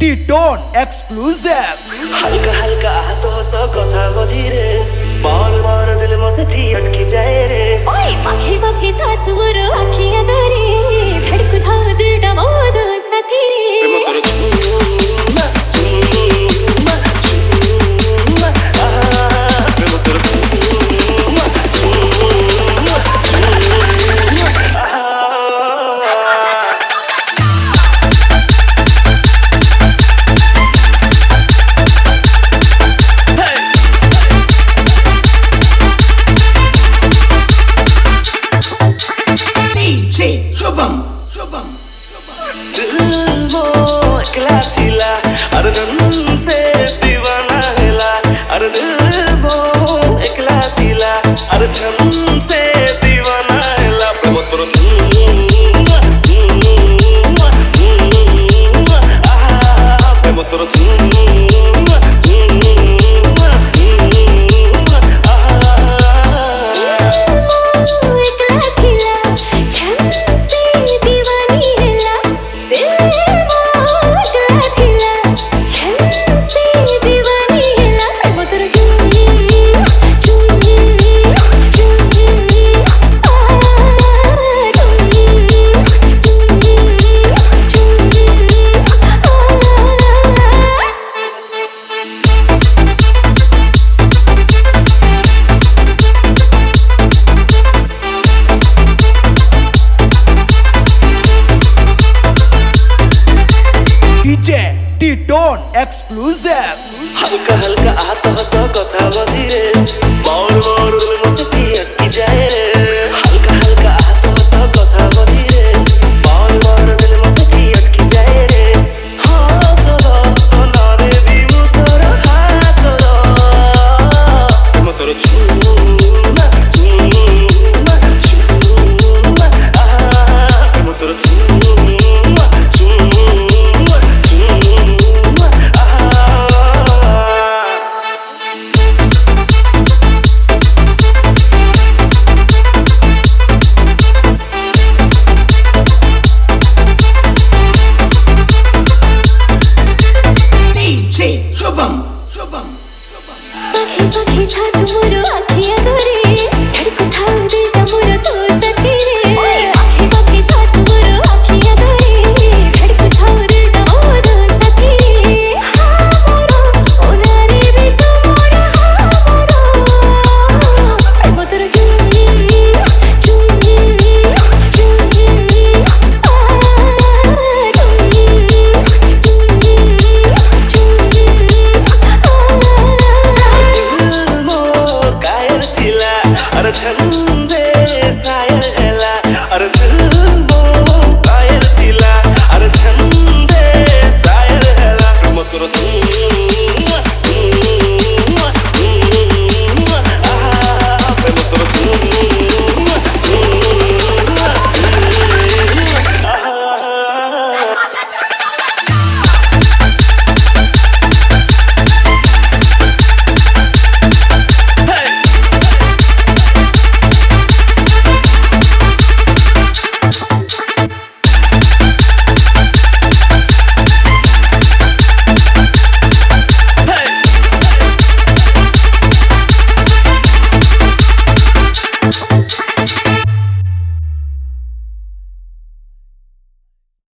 T-Tone exclusive। हल्का हल्का हाथों से कथा मझिरे बार बार दिल में से थी अटकी जाए रे। ओए पाखे पाखे था तुमरो आँखियाँ धरे धड़क था दिल डमाद साथी रे। T-Tone exclusive। हल्का हल्का हाथों से कथा मझिरे बार बार दिल में से थी अटकी जाए रे। हल्का हल्का हाथों से कथा मझिरे बार बार दिल में से थी अटकी जाए रे। हाँ तो नारे भी वो तेरा हाथ मैं तेरा चूमा चूमा चूमा मैं तेरा चूमा चूमा चूमा पाखे पाखे था तुमरो आँखियाँ धरे धड़क था दिल डमाद साथी रे। ओए पाखे पाखे था तुमरो आँखियाँ धरे धड़क था दिल डमाद साथी रे। हाँ मोरो ओनारे भी तुमरो हाँ मोरो प्रेम तोर छन